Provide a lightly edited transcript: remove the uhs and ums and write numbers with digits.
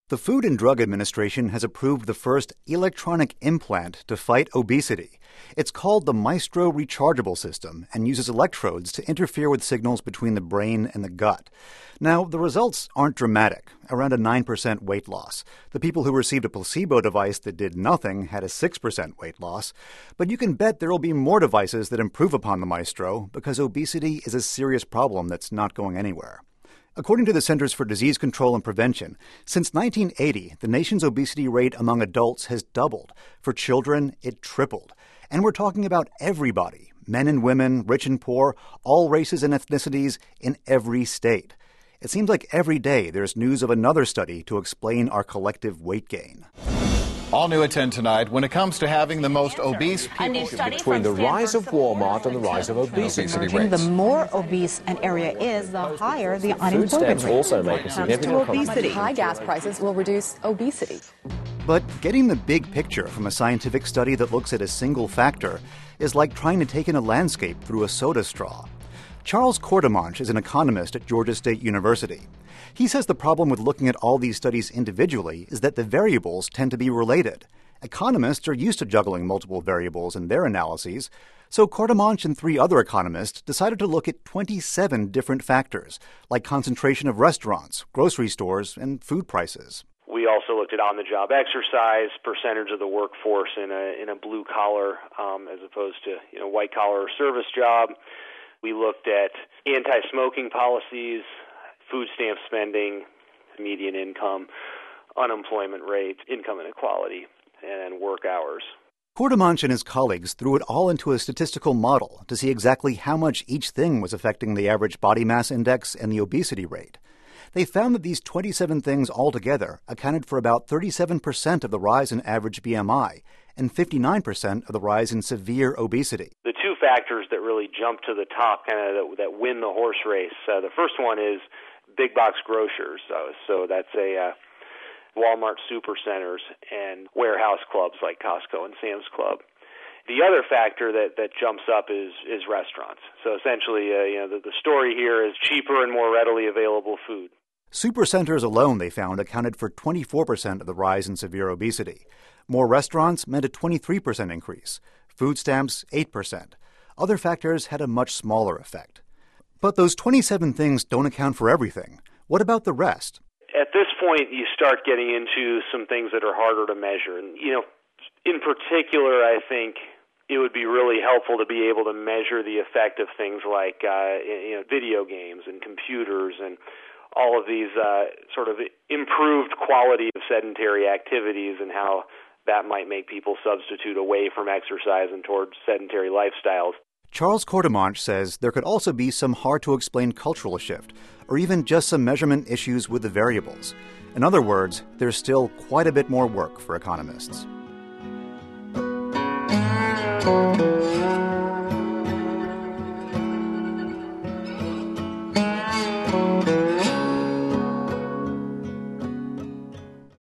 The Food and Drug Administration has approved the first electronic implant to fight obesity. It's called the Maestro Rechargeable System and uses electrodes to interfere with signals between the brain and the gut. Now, the results aren't dramatic, around a 9% weight loss. The people who received a placebo device that did nothing had a 6% weight loss. But you can bet there will be more devices that improve upon the Maestro because obesity is a serious problem that's not going anywhere. According to the Centers for Disease Control and Prevention, since 1980, the nation's obesity rate among adults has doubled. For children, it tripled. And we're talking about everybody, men and women, rich and poor, all races and ethnicities in every state. It seems like every day there's news of another study to explain our collective weight gain. All new at 10 tonight, when it comes to having the most obese people... Between the rise of Walmart and the rise of obesity rates. The more obese an area is, the higher the unemployment Food stamps rate. also make a significant contribution. High gas prices will reduce obesity. But getting the big picture from a scientific study that looks at a single factor is like trying to take in a landscape through a soda straw. Charles Courtemanche is an economist at Georgia State University. He says the problem with looking at all these studies individually is that the variables tend to be related. Economists are used to juggling multiple variables in their analyses, so Courtemanche and 3 other economists decided to look at 27 different factors, like concentration of restaurants, grocery stores, and food prices. We also looked at on-the-job exercise, percentage of the workforce in a blue-collar as opposed to white-collar or service job. We looked at anti-smoking policies, food stamp spending, median income, unemployment rates, income inequality, and work hours. Courtemanche and his colleagues threw it all into a statistical model to see exactly how much each thing was affecting the average body mass index and the obesity rate. They found that these 27 things altogether accounted for about 37% of the rise in average BMI and 59% of the rise in severe obesity. The 2 factors that really jump to the top, that win the horse race, the first one is big box grocers. So that's Walmart supercenters and warehouse clubs like Costco and Sam's Club. The other factor that jumps up is restaurants. So essentially, the story here is cheaper and more readily available food. Supercenters alone, they found, accounted for 24% of the rise in severe obesity. More restaurants meant a 23% increase. Food stamps, 8%. Other factors had a much smaller effect. But those 27 things don't account for everything. What about the rest? At this point, you start getting into some things that are harder to measure. And, in particular, I think it would be really helpful to be able to measure the effect of things like video games and computers and all of these sort of improved quality of sedentary activities and how that might make people substitute away from exercise and towards sedentary lifestyles. Charles Courtemanche says there could also be some hard-to-explain cultural shift, or even just some measurement issues with the variables. In other words, there's still quite a bit more work for economists.